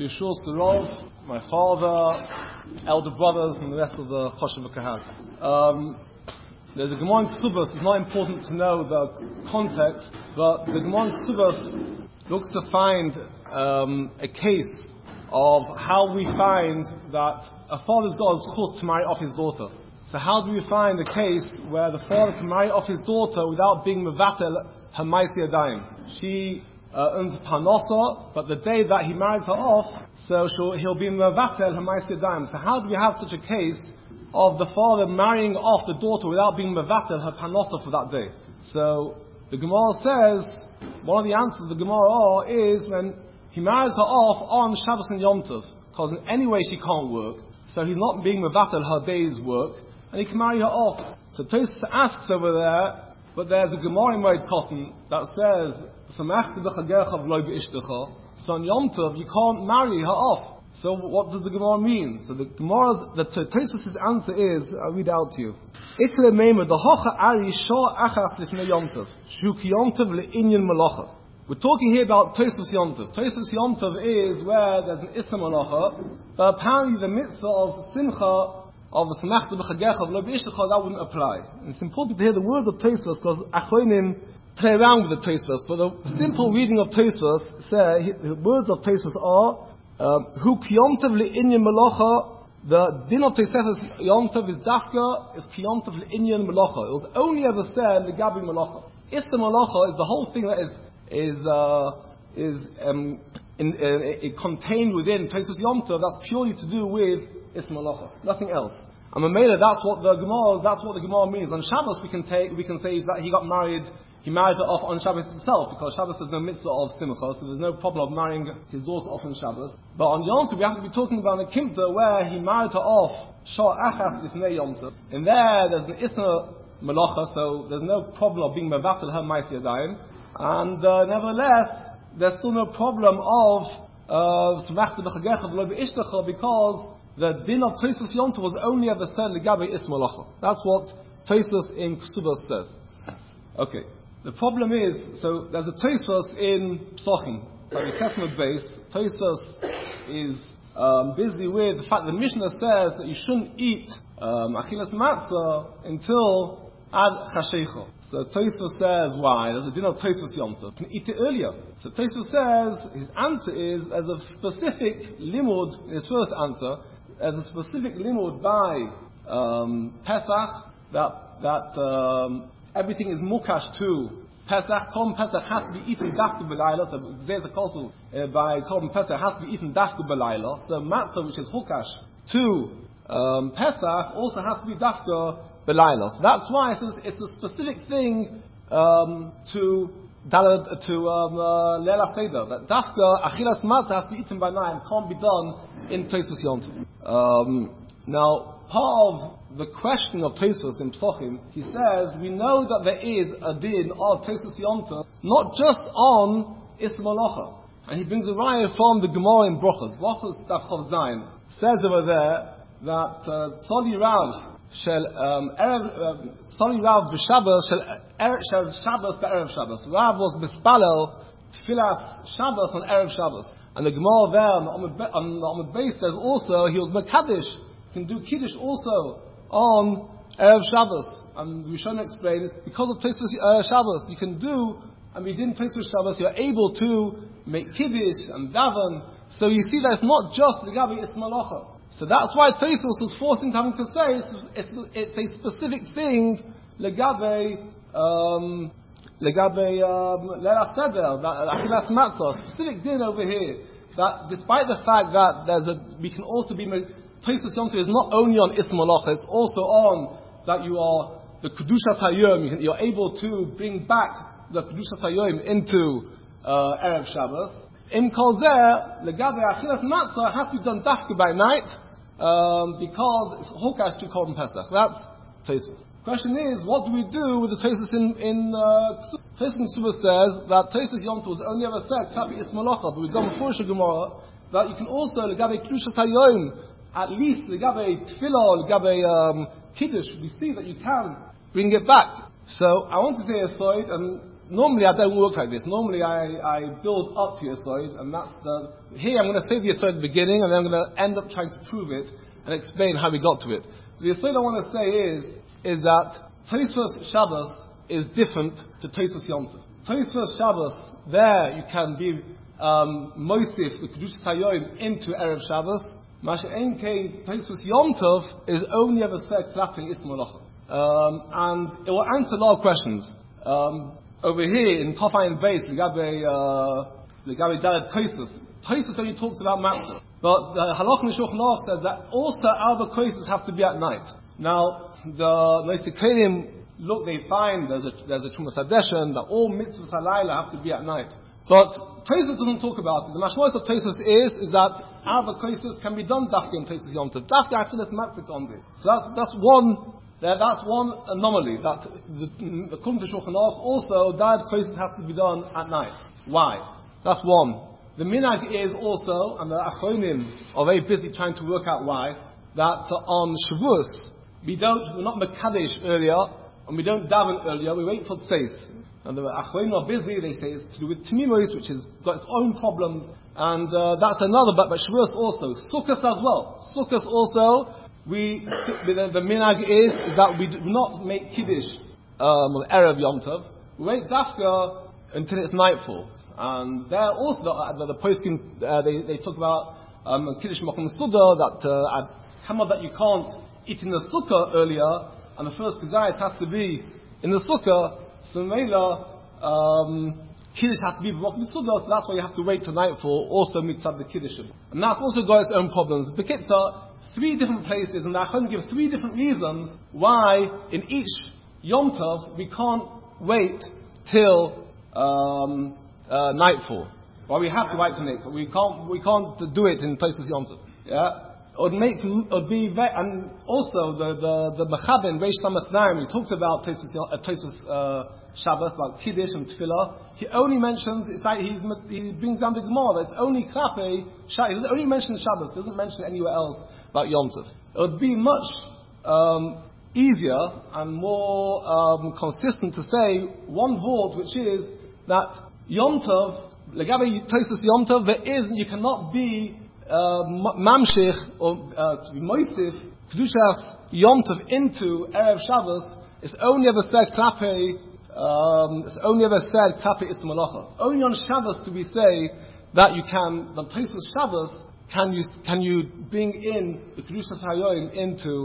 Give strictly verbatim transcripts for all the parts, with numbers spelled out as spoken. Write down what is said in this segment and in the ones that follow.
B'Yeshua Sarov, my father, elder brothers, and the rest of the Choshev Kahal. Um, there's a Gemara in Ksubos. It's not important to know the context, but the Gemara in Ksubos looks to find um, a case of how we find that a father's got a zchus to marry off his daughter. So how do we find a case where the father can marry off his daughter without being mevatel her ma'aseh yadayim? She uh, earns parnasa, but the day that he marries her off, so she'll, he'll be mevatel her ma'aseh yadayim. So how do we have such a case of the father marrying off the daughter without being mevatel her parnasa for that day? So the Gemara says, one of the answers of the Gemara is when he marries her off on Shabbos and Yom Tov, because in any way she can't work, so he's not being mevatel her day's work, and he can marry her off. So Tosfos asks over there, but there's a Gemara in Moed Katan that says, so on Yom Tov you can't marry her off. So what does the Gemara mean? So the Gemara, the Tosfos' answer is, I'll read out to you. Ikle Meimer, the Hocha Ari Shor Achas Lifnei Yom Tov, Shuk Yom Tov Le'inyan Malacha. We're talking here about Tosfos Yom Tov. Tosfos Yom Tov is where there's an Issa Malacha, but apparently the mitzvah of Simcha, of the Samachta B'Chagecha, V'lo B'Ishtecha, that wouldn't apply. And it's important to hear the words of Tosfos, because Achronim play around with the Tosfos, but the simple reading of Tosfos, say, the words of Tosfos are, Hu Kiyom Tov Le'inyan Malacha, the din of Tosfos Yom Tov is Dafka, is Kiyom Tov Le'inyan Malacha. It was only ever said, Legabi Malacha. Issa Malacha is the whole thing that is is uh, is um, in, uh, it contained within Tosfos Yom Tov. That's purely to do with Issa Malacha, nothing else. And Mamela, that's what the Gemara, that's what the Gemara means. On Shabbos, we can take, we can say that he got married, he married her off on Shabbos itself, because Shabbos is no mitzvah of Simcha, so there's no problem of marrying his daughter off on Shabbos. But on Yom Tov, we have to be talking about a Kimta where he married her off Shor Achas Lifnei Yom Tov. In there, there's an Issa Malacha, so there's no problem of being mevatel her ma'aseh yadayim. And uh, nevertheless, there's still no problem of Samachta B'Chagecha V'lo B'Ishtecha, because the din of Tosfos Yom Tov was only ever said Legabe Issa Malacha. That's what Tosfos in Ksubos says. Okay. The problem is, so there's a Tosfos in Psochim. So the Kesmet base, Tosfos is um, busy with the fact that the Mishnah says that you shouldn't eat um, Achilas Matzah until Ad Chashecha. So Tosfos says, why? There's a din of Tosfos Yom Tov. You can eat it earlier. So Tosfos says, his answer is, as a specific limud, in his first answer, as a specific limud by um, Pesach, that that um, everything is mukash to Pesach. Korban Pesach has to be eaten dafka b'layla. So Gzeis HaKosel uh, by Korban Pesach has to be eaten dafka b'layla. So matzah, which is hukash to um, Pesach, also has to be dafka b'layla. So that's why it's a, it's a specific thing um, to to um, uh, Leila Seder, that dafka achilas matzah has to be eaten by night and can't be done in Tosfos Yom Tov. Um, now, part of the question of Tosfos in Psochim, he says, we know that there is a din of Tosfos Yom Tov, not just on Issa Malacha. And he brings a raya from the Gemara in Brochos. Brochos Daf Chav Zayin says over there that Tzoli Rav shel Erev Tzoli Rav b'Shabbos shel Shabbos b'Erev Shabbos. Rav was mispalel Tfilas Shabbos on Erev Shabbos. And the Gemara there on the on the base says also he was Mekadesh, can do Kiddush also on Erev Shabbos. And we shouldn't explain it's because of Tosfos uh, Shabbos you can do, and within Tosfos Shabbos you're able to make Kiddush and daven. So you see that it's not just the Gabi Issa Malacha. So that's why Tosfos was forced into having to say it's, it's, it's a specific thing Legabe um, Legabe Leila Seder, Achilas Matzah, specific din over here. That despite the fact that there's a, we can also be Tosfos Yom Tov is not only on Issa Malacha, it's also on that you are the Kedushat Hayom. You're able to bring back the Kedushat Hayom into uh, Erev Shabbos. In Kol Zeh, Legabe Achilas Matzah has to be done dafka by night um, because it's Hokash to Korban Pesach. That's Tosfos. Question is, what do we do with the Tosfos in in uh, Tosfos in Ksubos says that Tosfos Yom Tov was only ever said Klapi Issa Malacha, but we've done before Gemara that you can also Legabe Kedushat Hayom, at least Legabe Tefillah, Legabe um, Kiddush, we see that you can bring it back. So I want to say a slide, and normally I don't work like this. Normally I, I build up to Yesod, and that's the, here I'm going to say the Yesod at the beginning, and then I'm going to end up trying to prove it and explain how we got to it. The Yesod I want to say is, is that Tosfos Shabbos is different to Tosfos Yom Tov. Tosfos Shabbos, there you can be um, Moisif, the Kedushas Hayom, into Erev Shabbos. Masha Ein Kein, Tosfos Yom Tov is only ever said Klapping Ism Malacha. Um, and it will answer a lot of questions. Um, over here in Tofayin Base, Legabe Legabe Dalet Tosfos. Tosfos only talks about matzah, but the Halach Shulchan Aruch says that also other Tosfos have to be at night. Now, the Noistikrenim look, they find there's a there's a Trumas Hadeshen that all mitzvahs halayla have to be at night. But Tosfos doesn't talk about it. The mashmos of Tosfos is is that other Tosfos can be done dafka in Tosfos Yom Tov. Dafka actually is matzik on it. So that's that's one. That, that's one anomaly, that the, according to Shulchan Aruch, also, that Tosfos have to be done at night. Why? That's one. The minhag is also, and the Achronim are very busy trying to work out why, that on Shavuos, we don't, we're not Mekadesh earlier, and we don't daven earlier, we wait for Tzeis. And the Achronim are busy, they say it's to do with Tmimos, which has got its own problems, and uh, that's another, but, but Shavuos also. Sukkot as well. Sukkot also, We, the, the minhag is, is that we do not make Kiddush um, on Erev Yom Tov. We wait dafka until it's nightfall. And there also, the, the, the poskim, uh, they, they talk about um, Kiddush Makom Suda, that uh, come that you can't eat in the sukkah earlier, and the first Kazayat has to be in the sukkah, so Mela, um, Kiddush has to be Makom Suda, so that's why you have to wait till nightfall, also mitzvah the Kiddushim. And that's also got its own problems. Bekitza, three different places, and I'm going to give three different reasons why in each Yom Tov we can't wait till um, uh, nightfall. Why we have to wait till nightfall. We can't we can't do it in Tosfos Yom Tov. Yeah, it would make it would be very, and also the the the Mechaben Reish Samas Naim, he talks about Tosfos uh, Tosfos uh, Shabbos, about Kiddush and Tefillah. He only mentions, it's like he, he brings down the Gemara that it's only Klape Shabbos. He only mentions Shabbos. He doesn't mention anywhere else about Yom Tov. It would be much um, easier and more um, consistent to say one word, which is that Yom Tov, Legabe Tosfos Yom Tov, there is, you cannot be uh, mamshich or uh, to be moisif Kedushas Yom Tov into Erev Shabbos. It's only ever said Klape, um, it's only ever said Klape Ism Malacha. Only on Shabbos do we say that you can, the Tosfos Shabbos, Can you can you bring in the Kedushas Hayom into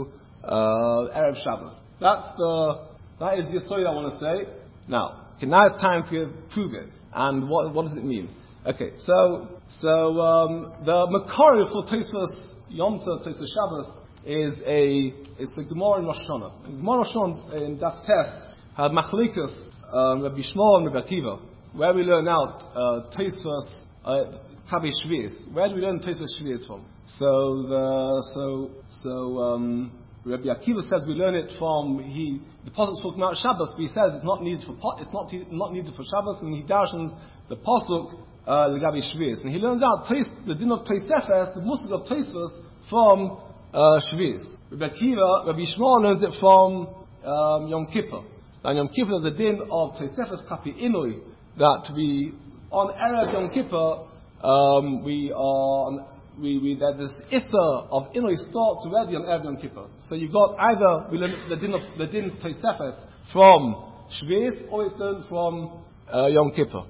uh, Erev Shabbos? That's the that is the story I want to say. Now, okay, now it's time to prove it. And what what does it mean? Okay, so so um, the Makari for Tosfos Yom Tov, Tosfos Shabbos is a is the Gemara in Rosh Hashanah. The Gemara Rosh Hashanah in Daf Tes had Machlikus um, Rabbi Shmuel and Rabbi Akiva, where we learn out uh, Tosfos. Uh, Kavi Shvius. Where do we learn Tosfos Shvius from? So, the, so, so, um, Rabbi Akiva says we learn it from, he, the Pasuk talking about Shabbos, but he says it's not needed for, it's not, not needed for Shabbos, and he darshans the Pasuk, uh, Gabi Shvius. And he learns out the din of Tosefes, the Muslim of Tosfos, from, uh, Shvius. Rabbi Akiva, Rabbi Shmuel learns it from, um, Yom Kippur. And Yom Kippur, the din of Tosefes Kapi Inui, that we, on Erev Yom Kippur, Um, we are, we, we, that this Issa of Inui starts already on Erev Yom Kippur. So you got either, we learn the din of, the din Tosefes from Shvius, or it's learned from, uh, Yom Kippur.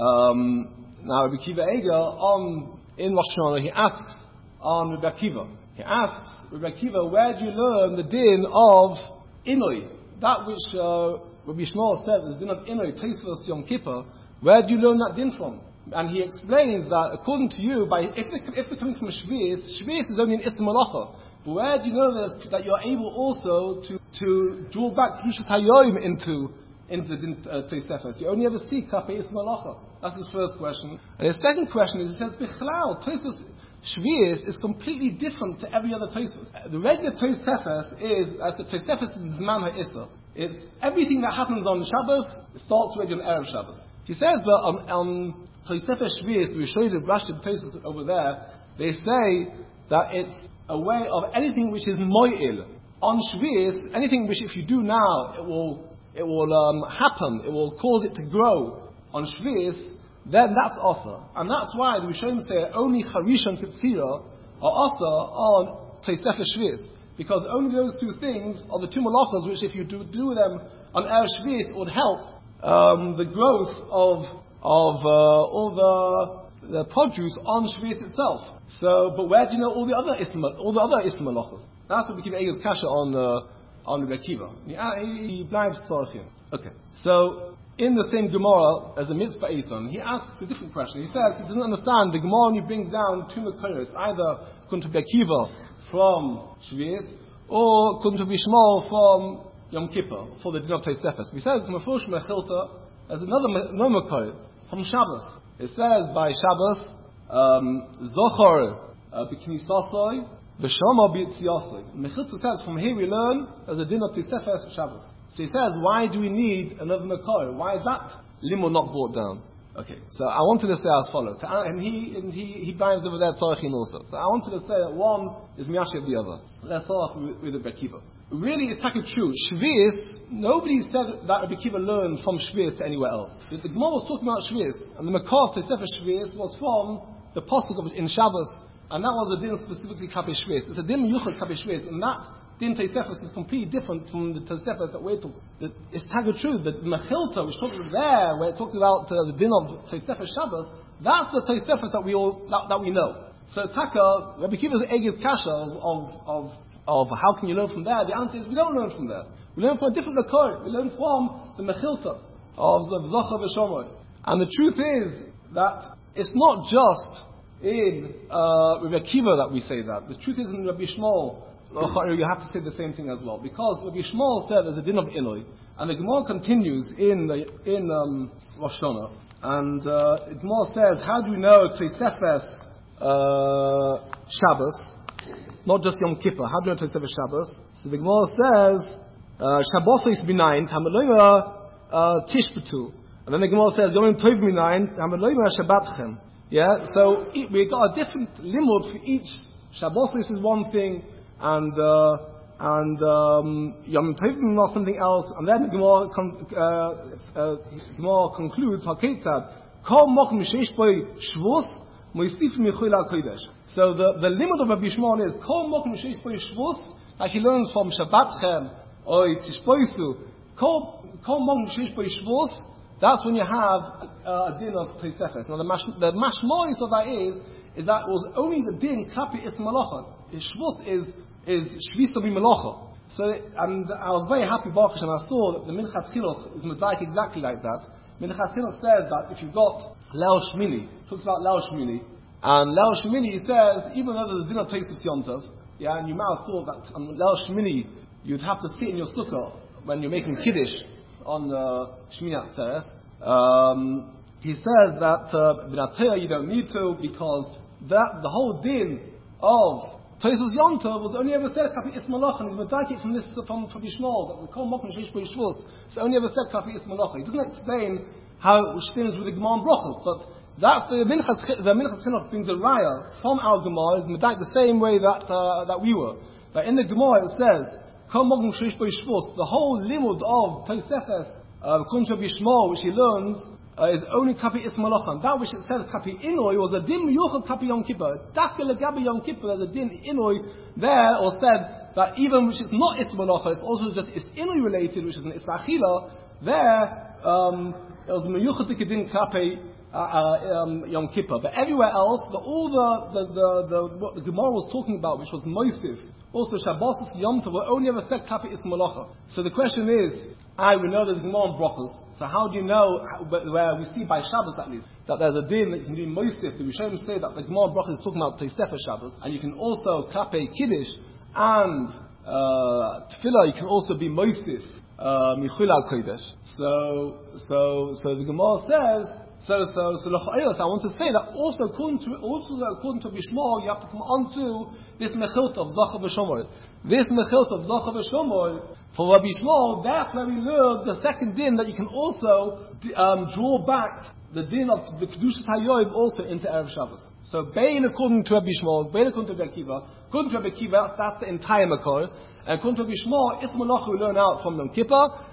Um, now Rabbi Akiva Eger, on, in Rosh Hashanah, he asks, on Rabbi Akiva, he asks, Rabbi Akiva, where do you learn the din of Inui? That which, uh, Rabbi Shmuel said, the din of Inui, Tosfos Yom Kippur, where do you learn that din from? And he explains that according to you, by if they're, if they're coming from Shvius, Shvius is only an Ism Malacha. But where do you know this, that you're able also to, to draw back Kedushas Hayom into into the uh, Tosefes? You only ever see Klape Ism Malacha. That's his first question. And his second question is, he says, Bichlal, Tosfos Shvius is completely different to every other Tosfos. The regular Tosefes is, as the Tosefes is Zman HaIssa. It's everything that happens on Shabbos, it starts already on Erev Shabbos. He says that on, on Tosefes Shvius, we show you the Rashi Tosfos over there, they say that it's a way of anything which is mo'il. On Shvius, anything which if you do now, it will it will um, happen, it will cause it to grow on Shvius, then that's Asa. And that's why the Rishonim say only Charish and Ketzira are Asa on Tosefes Shvius. Because only those two things are the two malachas which if you do, do them on Erev Shvius, it would help um, the growth of of uh, all the, the produce on Shvius itself. So, but where do you know all the other ism, all the other ism malachas? That's what we keep Eged's kasha on uh, on Rebbe Akiva. He blinds tzorchim. Okay, so in the same Gemara as a mitzvah Eson, he asks a different question. He says he doesn't understand the Gemara when he brings down two makoros, either according to Rebbe Akiva from Shvius or according to Bishmol from Yom Kippur for the din of Tosefes. We said it's Mefush Mechilta as another another makor from Shabbos. It says by Shabbos, um, Zochor b'knisasoi v'shama b'yitziasoi. Mechilta says from here we learn as a din of Tosefes of Shabbos. So he says, why do we need another makor? Why is that limo not brought down? Okay, so I wanted to say as follows, and he and he he binds over there tzarichin also. So I wanted to say that one is miyashiv the other. Let's start off with, with the Rebbe Akiva. Really, it's taka true. Shvius, nobody said that Rebbe Akiva learned from Shvius anywhere else. The Gemara was talking about Shvius, and the makor to Sefer Shvius was from the pasuk of in Shabbos, and that was a din specifically kape Shvius. It's a din yuchad kape Shvius, and that din Tosefes is completely different from the Tosefes that we're talking. It's taka true that Mechilta, which talks about there, where it talks about uh, the din of Tosefes Shabbos, that's the Tosefes that we all that, that we know. So taka, Rebbe Akiva's eged kasha of, of of of how can you learn from there? The answer is we don't learn from there. We learn from a different makor. We learn from the Mechilta of the Zochar v'Shomer. And the truth is that it's not just in uh, Rebbe Akiva that we say that. The truth is in Rabbi Shmuel. You have to say the same thing as well, because Rabbi Shmuel said there's a din of Inoi, and the Gemara continues in the, in um, Rosh Hashanah, and uh, the Gemara says, how do we know Tosefes uh, Shabbos, not just Yom Kippur? How do we know Tosefes Shabbos? So the Gemara says, Shabbos is benign, Tameloima Tishbetu, and then the Gemara says, Yom Tov benign, Tameloima Shabbatchem. Yeah, so we got a different limud for each. Shabbos is one thing, and uh, and um, Yom Tovim or something else, and then Gemara con- uh, uh, Gemara concludes Haketzad Kol Mokum Sheish Boi Shvus Moistif Michul Al Kodesh. So the the limit of Rabbi Shmuel is Kol Mokum Sheish Boi Shvus, like he learns from Shabbatchem or Tishpoisu. Kol Kol Mokum Sheish Boi Shvus. That's when you have uh, a din of Tosefes. Now the mash, the mashmois of that is is that it was only the din Kapi Is Malacha. Shvus is is Shvis to be Melacha. So, and I was very happy, Baruch Hashem, I saw that the Minchas Chinuch is medayik exactly like that. Minchas Chinuch says that if you've got Leil Shmini, talks about Leil Shmini, and Leil Shmini, he says, even though there's a din of Tosefes Yom Tov, yeah, and you might have thought that on Leil Shmini, you'd have to sit in your sukkah when you're making Kiddush on uh, Shmini Atzeres. Um, he says that uh, you don't need to, because that the whole din of Tosefes Yom Tov was only ever said Kapi Ismalach, and he's medayik from this from from Bishmol that we call Mokum Sheish Boi Shvus. So only ever said Kapi Ismalach. He doesn't explain how it spins with the Gemara and Brachos, but that the Minchas the Minchas Chinuch brings a raya from our Gemara is medayik the same way that uh, that we were. That in the Gemara it says Kol Mokum Sheish Boi Shvus. The whole limud of Tosefes according to Bishmol, which he learns. Uh, is only Kapi Ismalachan. That which it says Kapi Inoi was a din yuchad Kapi Yom Kippur. Dafke legabi Yom Kippur, there's a din Inoi there, or said that even which is not Ismalachan, it's also just is Inoi related, which is an Isachila. There, um, it was meyuchad din Kapi uh, uh, um, Yom Kippur. But everywhere else, the, all the the, the the what the Gemara was talking about, which was Moisif, also Shabbos Yom Tov, were only ever said Kapi Ismalachan. So the question is, I we know there's Gemara and Brachos. So how do you know where we see by Shabbos at least that there's a din that you can do Moisif? The Rishonim say that the Gemara and Brachos is talking about Tosefes Shabbos, and you can also Kape Kiddush and uh, Tefillah. You can also be Moisif Michul Al Kodesh. So so so the Gemara says. So, so, so, I want to say that also according to, also according to Bishmol, you have to come on to this Mechilta of Zochar v'Shomer. This Mechilta of Zochar v'Shomer, for Rabbi Shmuel, that's where we learn the second din that you can also um, draw back the din of the Kedushas HaYoim also into Erev Shabbos. So, Bein according to Rabbi Shmuel, Bein according to Rabbi Akiva, according to Rabbi Akiva, that's the entire Makor. And according to Rabbi Shmuel, Ismalach we learn out from Yom Kippur,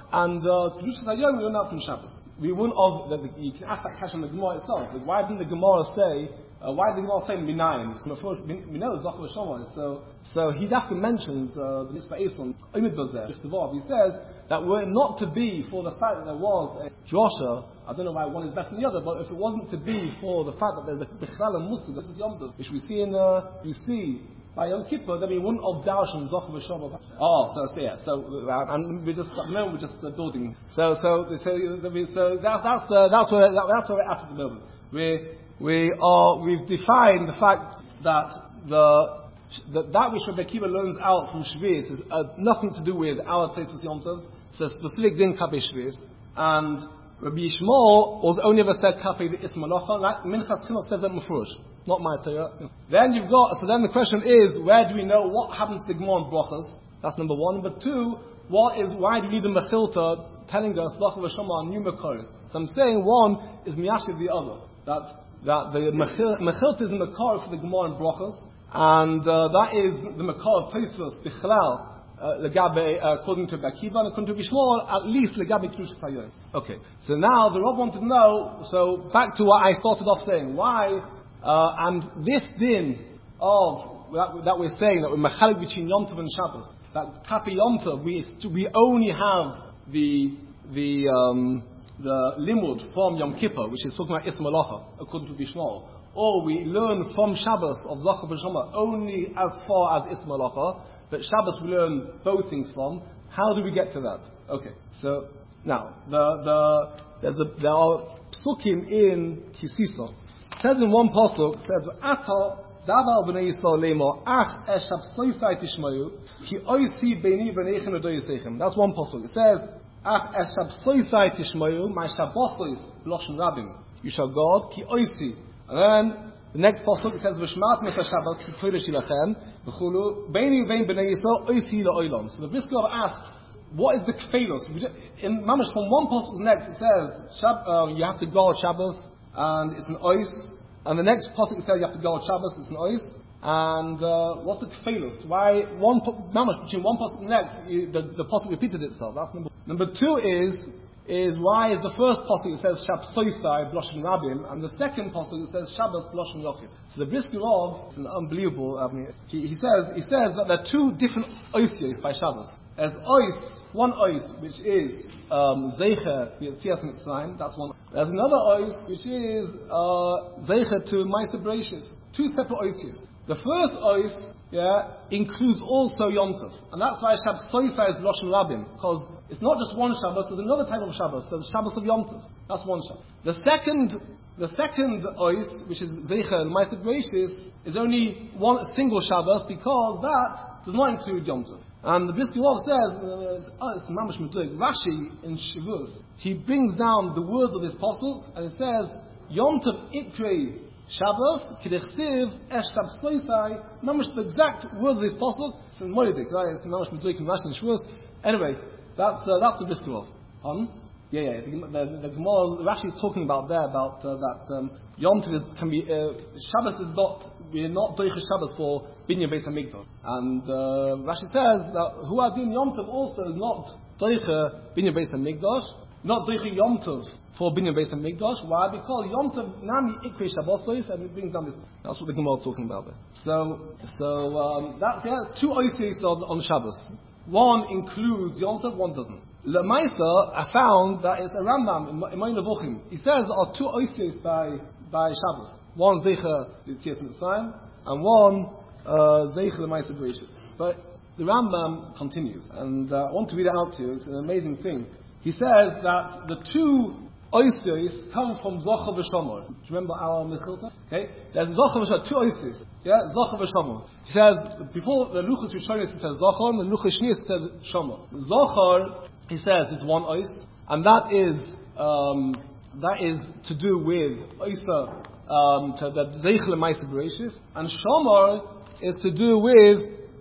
and uh, Kedushas Hayom we learn out from Shabbos. We wouldn't have, the, the, you can ask that question on the Gemara itself. Like, why didn't the Gemara say, uh, why did the Gemara say Minayim? We know it's Zachar V'Shamar. So, so he definitely mentions uh, the Mitzvah Eson, Omid Bazeh, he says that were it not to be for the fact that there was a drosha, I don't know why one is better than the other, but if it wasn't to be for the fact that there's a Bichlal and Muslim, this is Yom Tov, which we see in, uh, we see by Yom Kippur, then we wouldn't have darshan Zachar V'Shamar. Oh, so, so yeah, so, uh, and we're just, no, we're just uh, building. So, so, so, so that, that's, uh, that's where, that, that's where we're at at the moment. We, we are, we've defined the fact that the, that, that which Rabbi Akiva learns out from Shvius is uh, nothing to do with our Tosfos Yom Tov. So specific din Kapei Shvius. And Rabbi Yishmael was only ever said Kapei the Ism Malacha. Like Minchas Chinuch says that Mufrush. Not my Torah. Then you've got, so then the question is, where do we know what happens to the Gemara and Brachas? That's number one. Number two, what is, why do we need the Mechilta telling us Zachar V'Shamar new Makor? So I'm saying one is Miyashiv the other. That, that the Mechilta is the Makor for the Gemara and Brachas. And uh, that is the Makor of Tosfos, Bichlal, Uh, legabe, uh, according to Akiva and according to Bishmol, at least legabe Kedushas Hayom. Okay, so now the Rav wanted to know, so back to what I started off saying, why, uh, and this din of, that, that we're saying, that we're mechalik between Yom Tov and Shabbos, that Kapi Yom Tov, we, we only have the, the, um, the limud from Yom Kippur, which is talking about Ism Malacha, according to Bishmol, or we learn from Shabbos of Zachar V'Shamar only as far as Ism Malacha, but Shabbos we learn both things from. How do we get to that? Okay, so now the the there's a, there are psukim in Kisisa. It says in one pasuk, it says Ata davar b'nei Yisrael lemo ach eshab soifai tishmayu ki oisi beini v'neichem v'doyisechem. That's one pasuk. It says ach eshab soifai tishmayu my shabbosos b'loshen rabim. You shall guard ki oisi. And then the next pasuk it says v'shmat mes hashabbat ki kodesh ilachem v'chulu beini v'ein b'nei Yisrael oisi la'olam. So the Brisker asks, what is the kfeilos? In mamash from one pasuk to the next it says Shab, uh, you have to guard Shabbos and it's an ois, and the next pasuk it says you have to guard Shabbos, it's an ois. And uh, what's the kfeilos? Why one mamash between one pasuk and the next you, the, the pasuk repeated itself? That's number. Number two is. is why is the first pasuk it says Shab Soisai Bloshem Rabim, and the second pasuk it says Shabbos Bloshem Yochid. So the Brisker Rav, it's an unbelievable. I mean, he, he says he says that there are two different oisios by Shabbos. There's ois, one ois which is um, Zeicher Yetzias Mitzrayim. That's one. There's another ois which is uh, Zeicher to Ma'aser Bereishis. Two separate oisios. The first ois, yeah, includes also Yom Tov, and that's why Shab Soisai is Bloshem Rabim, because it's not just one Shabbos, there's another type of Shabbos, there's Shabbos of Yom Tov. That's one Shabbos. The second, the second ois, which is Zeicher and Ma'aser Bereishis, is only one single Shabbos, because that does not include Yom Tov. And the Brisker Rav says, uh, it's Mamash Meduik, Rashi in Shavuos, he brings down the words of this pasuk, and it says, Yom Tov Ikrei Shabbos, Kidechsiv, Eshtab Soisai, Mamash the exact words of this pasuk, it's in Molidik, right? It's Mamash Meduik and Rashi in Shavuos. Anyway, That's uh, that's the Brisker Rav. Pardon? Yeah, yeah. The, the, the Gemara Rashi is talking about there about uh, that um, Yom Tov can be uh, Shabbos is not we're not doiche Shabbos for Binyan Beis Hamikdash, and uh, Rashi says that who are doing Yom Tov also is not doiche Binyan Beis Hamikdash, not doiche Yom Tov for Binyan Beis Hamikdash. Why? Because Yom Tov nami ikvei Shabbosos, and it brings down this. That's what the Gemara is talking about there. So so um, that's yeah two oisios on, on Shabbos. One includes Yom Tov, one doesn't. Lemaisa, I found that it's a Rambam in Moed Nevuchim. He says there are two oisios by by Shabbos. One Zeicher Yetzias Mitzrayim, and one uh, Zeicher Ma'aser Bereishis. But the Rambam continues, and uh, I want to read it out to you. It's an amazing thing. He says that the two oisios come from Zachar V'Shamar. Do you remember our Mechilta? Okay, there's Zachar V'Shamar, two oisios. Yeah, Zachar V'Shamar. He says before the Luchos Rishonos it says Zachar, and the Luchos Shnius says Shamar. Zachar, he says it's one ois, and that is um, that is to do with oisa um, to the Zeichel Ma'aser Bereishis, and Shamar is to do with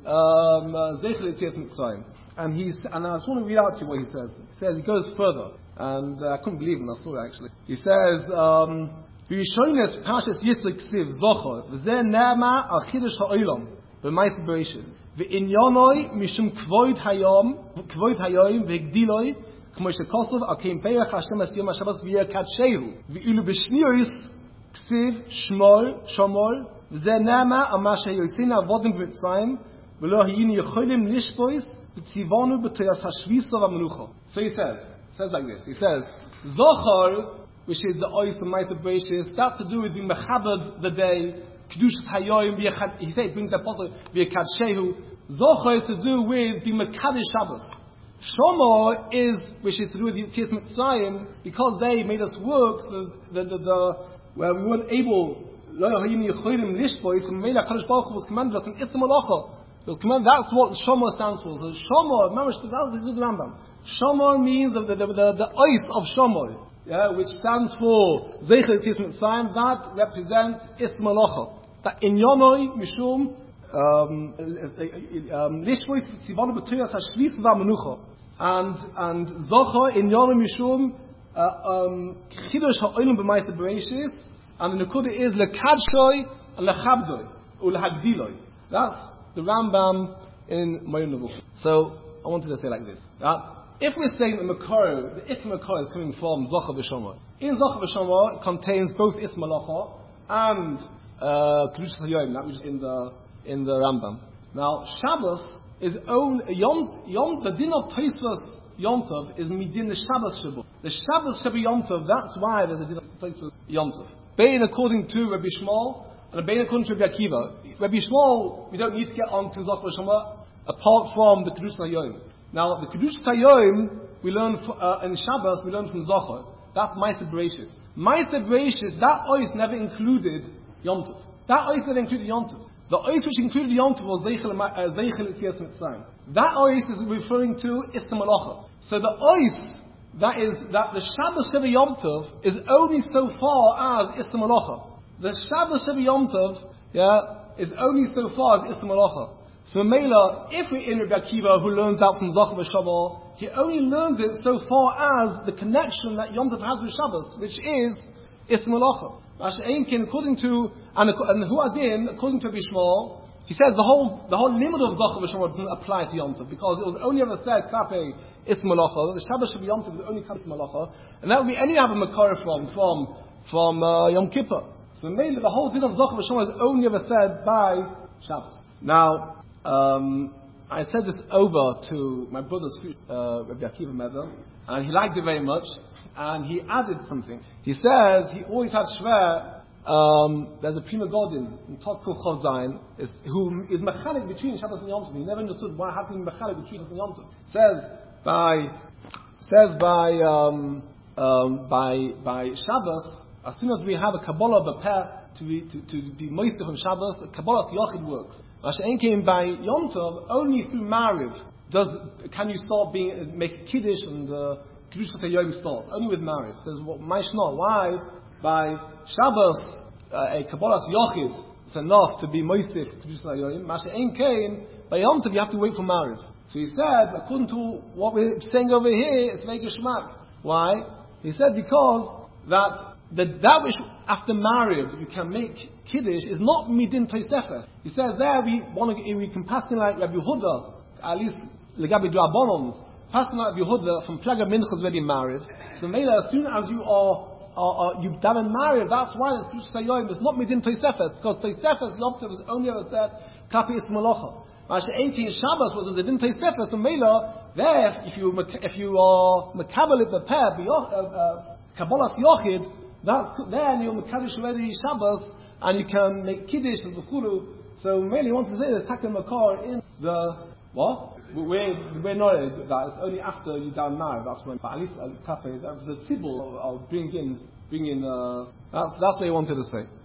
Zeichel Yetzias Mitzrayim. And he's and I just want to read out to you what he says. He says he goes further. And uh, I couldn't believe him, I saw it actually. He says, um, B'Rishonos Parshas Yisro Ksiv Zochar, V'zeh Ne'ema Al Chidush Ha'olam, B'Ma'aser Bereishis, V'Inyanoi Mishum Kvoid Hayom, Kvoid Hayom V'Gdiloi, כמו שכתוב, אקים פרח השם את יום השבת ויקדשהו, ואילו בשניוס כתיב שמול, שמול, וזה נאמר על מה שיוצאנו עבודים במצרים, ולא היינו יכולים לשפוט וציוונו בתורת השביסה והמנוחה. So he says, says like this, he says, Zochar, which is the ois of Ma'aseh Bereishis, that's to do with being mechabed the day, Kedushas Hayoim, he said, brings the apostle, v'yekadshehu. Zochar is to do with being mekadesh Shabbos. Shomor is, which is to do with Yetzias Mitzrayim, because they made us work, so the, the, the, where we weren't able, lo hayim yicholim lishbois, and Mela Kadosh Baruch Hu was commanded us in Isra Malacha. It was commanded, that's what Shomor stands for. So Shomor, mamash, this is the Rambam. Shomor means the, the, the, the, the ois of Shomor. Yeah, which stands for Zeicher Yetzias Mitzrayim, that represents Isra Malacha. That in Yomoi, Mishum, Lishvois Tzivonu B'Toyas HaShvis V'Amenucha, and and Zochar in Yomoi Mishum Chidush HaOlim B'Ma'aseh Bereishis, and the Nekuda is Lekadshoi and Lechabdoi or Lehagdiloi. That's the Rambam in Moreh Nevuchim. So I wanted to say like this. That if we're saying the Makor, the Ism Makor is coming from Zochar v'Shomor. In Zochar v'Shomor, it contains both Ism Malacha and Kedushas Hayoim, that which is in the in the Rambam. Now Shabbos is own Yom Yom. The din of Tosfos Yom Tov is midin the Shabbos Shabbat. The Shabbos Shabbat Yom Tov. That's why there's a din of Tosfos Yom Tov. Bein according to Rabbi Shmuel and Bein according to Rabbi Akiva. Rabbi Shmuel, we don't need to get on to Zochar v'Shomor apart from the Kedushas Hayoim. Now, the Kedushas Hayoim, we learn uh, in Shabbos, we learn from Zochar. That's Ma'aseh Bereishis. Ma'aseh Bereishis, that ois never included Yom Tov. That ois never included Yom Tov. The ois which included Yom Tov was Zeichel Yetzias Mitzrayim. That ois is referring to Isra Malacha. So the ois, that is, that the Shabbos Sheva Yom Tov is only so far as Isra Malacha. The Shabbos Sheva Yom Tov, yeah, is only so far as Isra Malacha. So Mela, if we're in Rabbi Akiva who learns out from Zochar v'Shomor, he only learns it so far as the connection that Yom Tov has with Shabbos, which is Isra Malacha. According to and, and Huadin, according to Rabbi Shmuel, he says the whole the whole limit of Zochar v'Shomor doesn't apply to Yom Tov because it was only ever said Klape Isra Malacha. The Shabbos of Yom Tov is only Klape Isra Malacha, and that would be any other Makor from from from uh, Yom Kippur. So Mela, the whole din of Zochar v'Shomor is only ever said by Shabbos. Now. Um, I said this over to my brother's uh, Rabbi Akiva Meder, and he liked it very much, and he added something. He says he always had shver. Um, there's a prima godin in Tokuf Chozain who is mechanic between Shabbos and Yom Tov. He never understood why happening mechanic between Shabbos and Yom Tov. Says by says by um, um, by by Shabbos, as soon as we have a Kabbalah b'peh to be to, to be moistif on Shabbos, Kabbalah's Yochid works. Mashen came by Yom Tov only through Mariv. Does can you start being make Kiddush and Kedushas Hayoim starts only with Mariv? Says what Maishnah? Why by Shabbos uh, a Kabbalah's Yochid is enough to be moistif Kedushas Hayoim. Mashen came by Yom Tov you have to wait for Mariv. So he said according to what we're saying over here, it's very geschmack. Why? He said because that. The, that which after marriage you can make Kiddush is not midin Tosefes. He says there we want to, we can pass in like Rabbi Yehuda, at least legabi drabonons, passing like Rabbi Yehuda from Plaga Minchas already married. So maybe as soon as you are, are, are you've done married, that's why it's Kedushas Hayoim. It's not midin Tosefes because Tosefes Yom Tov is only ever said Klapi Isra Malacha. Mashe Einki Shabbos was the din Tosefes and Mela there if you if you are mekabel it the pair Kabbalas Yochid. That, then you're Mekadosh already Shabbos, and you can make Kiddush and B'chulu. So really, you want to say the Takim Makar in the, what? We're, we're not, that it's only after you down now, that's when, at least Tafe, that was a Tibble, I'll bring in, bring in, uh, that's, that's what he wanted to say.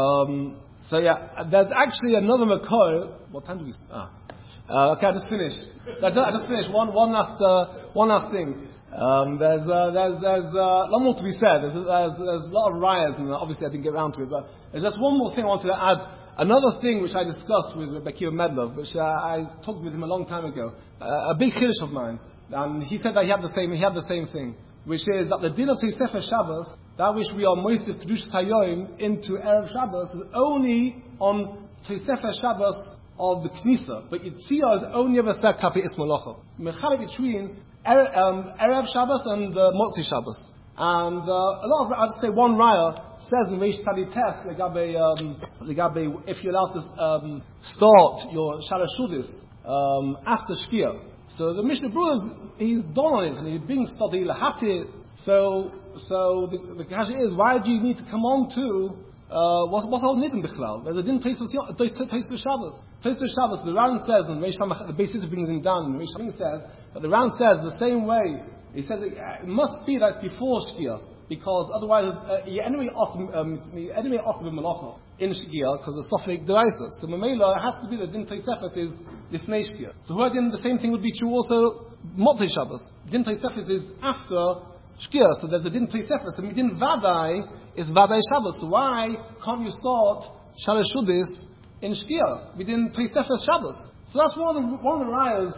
Um, so yeah, there's actually another Makar, what time do we, ah. Uh, okay, I just finished. I just, I just finished. One, one last, uh, one last thing. Um, there's, uh, there's, there's uh, a lot more to be said. There's, there's, there's a lot of riots, and obviously I didn't get around to it. But there's just one more thing I wanted to add. Another thing which I discussed with Rabbi Akiva Medlov, which uh, I talked with him a long time ago. Uh, a big chiddush of mine, and he said that he had the same. He had the same thing, which is that the din of Tosefes Shabbos, that which we are moistif Kedushas Hayoim into Erev Shabbos, is only on Tosefes Shabbos of the Knisa, but Yitzia is only ever said Kapi Ismalacha. Mechalik between Er- um, Erev Shabbos and uh, Motzi Shabbos. And uh, a lot of, I'd say one raya says in Reish Tadi Tes, Legabe, um, Legabe, if you're allowed to um, start your Shalosh Shudis um, after Shkia. So the Mishnah Berurah, he's done on it, and he's being studied Lahati. So, so the, the question is, why do you need to come on to Uh, what what hold nidin bichlal? There's a din Tosfos Shabbos. Tosfos Shabbos. The Ran says, and Reish Samach, the basis brings him down. And Reish Samach says, but the Ran says the same way. He says it, it must be that before Shkia, because otherwise uh, you anyway often um, you anyway often malacha in Shkia because the Sofik deraisa. So Mamela it has to be that din Tosfos is lifnei Shkia. So who again the same thing would be true also Motzei Shabbos. Din Tosfos is after Shkia, so there's a din Tosefes, and din Vadai is Vadai Shabbos. So why can't you start Shalosh Shudis in Shkia? We din Tosefes Shabbos. So that's one of the, one of the rayas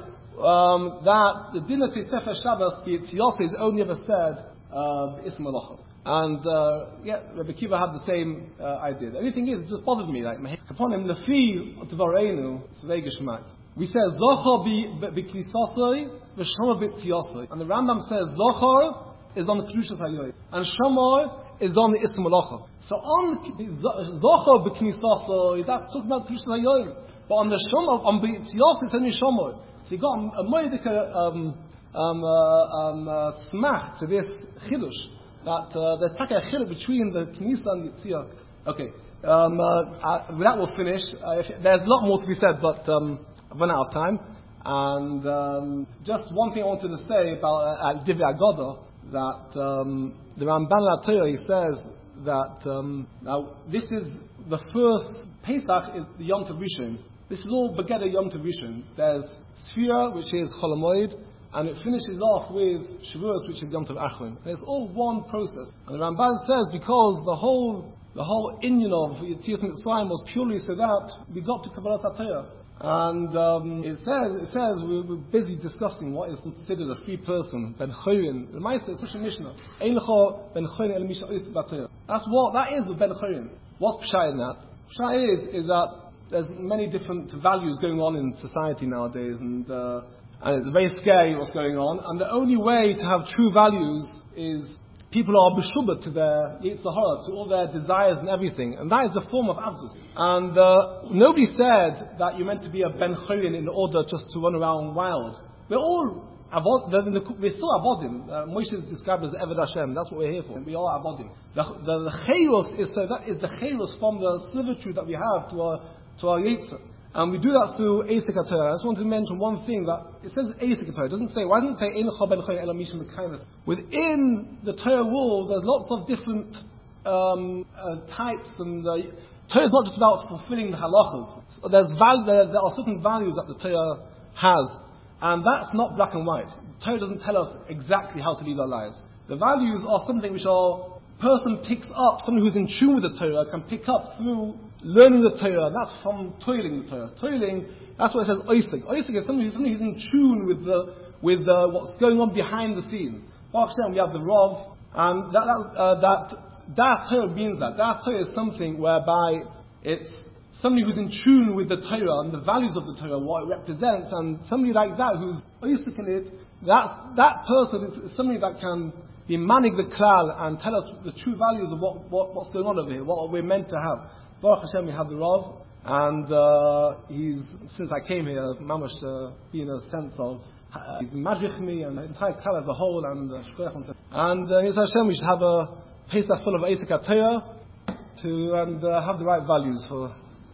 um, that the din of Tosefes Shabbos, the Tziyos is only ever said uh, Ism Malacha. And uh, yeah, Rabbi Kiva had the same uh, idea. The only thing is, it just bothered me. Like upon him, the fee of Tvarenu, Tzvei Geshmak. We say Zochar b'Knisasoi, v'Shomar b'Tziyosoi, and the Rambam says Zochar is on the Kedushas Hayoy, and Shomor is on the Ism Malacha. So on Zochar b'Knisasoi, that's talking about Kedushas Hayoy, but on the Shomor, on B'Tziyos, it's only Shomor. So you got a moedika um um uh, um uh, smach to this chidush that uh, there's like a chiddush between the Knisa and the Tziyah. Okay, um, uh, uh, that will finish. Uh, if, there's a lot more to be said, but um, I've run out of time. And um, just one thing I wanted to say about uh, Divrei Agoda. That um, the Ramban LaTorah, he says that um, now this is the first Pesach is the Yom Tov Rishon. This is all Begeder Yom Tov Rishon. There's Sfira, which is Chol Hamoed, and it finishes off with Shavuos, which is Yom Tov Achron. And it's all one process. And the Ramban says because the whole the whole inyan of Yetzias Mitzrayim was purely so that we got to Kabbalat HaTorah. And um, it says, it says we we're busy discussing what is considered a free person. Ben Chorin. The Ma'aseh is such a Mishnah. Ein lecho ben Chorin el misha ois b'Torah. That's what that is. Ben Chorin. What pshat in that? Pshat is is that there's many different values going on in society nowadays, and uh, and it's very scary what's going on. And the only way to have true values is people are b'shubah to their Yetzer Hara, to all their desires and everything. And that is a form of abdus. And uh, nobody said that you're meant to be a Ben Chorin in order just to run around wild. We're all avod, we're still avodim. Uh, Moshe is described as Eved Hashem. That's what we're here for. We are avodim. The, the, the chayros is, so that is the chayros from the servitude that we have to our, to our Yetzer. And we do that through Eisek HaTorah. I just want to mention one thing, that it says Eisek HaTorah. It doesn't say, why doesn't it say Ein Lecha Ben Chorin Ela Mishum B'Kainos? Within the Torah rule, there's lots of different um, uh, types, and uh, Torah is not just about fulfilling the halachas. So there's val- there, there are certain values that the Torah has, and that's not black and white. The Torah doesn't tell us exactly how to live our lives. The values are something which our person picks up, someone who's in tune with the Torah can pick up through learning the Torah. That's from toiling the Torah. Toiling, that's what it says oisik. Oisik is somebody, somebody who's in tune with the with the, what's going on behind the scenes. Baruch Hashem, we have the Rav, and that that uh, that, that Torah means that. That Torah is something whereby it's somebody who's in tune with the Torah and the values of the Torah, what it represents, and somebody like that who's oisik in it, that, that person is somebody that can be manning the klal and tell us the true values of what, what, what's going on over here, what we're meant to have. Baruch Hashem, we have the Rav, and uh, he's, since I came here, Mamash, uh, been a sense of, uh, he's madrich me and the entire klal as a whole, and uh, and uh, Yisrael Hashem, we should have a Pesach full of Eisek HaTorah to and uh, have the right values for